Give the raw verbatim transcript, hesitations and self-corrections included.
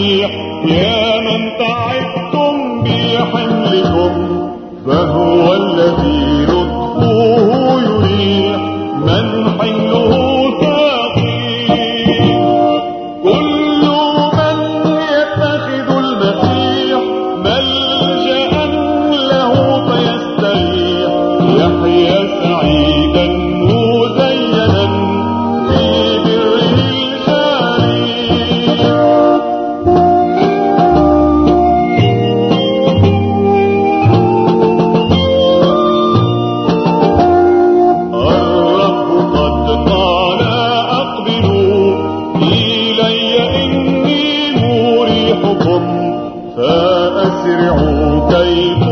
المسيح يا من تعبتم بحملكم فهو الذي لطفه يريح من حمله ثقيل. كل من يتخذ المسيح ملجأ له فيستريح يحيا سعيدا مزينا في بره الجليل. الرب قد قال أقبلوا إلي إني مريحكم فأسرعوا كيف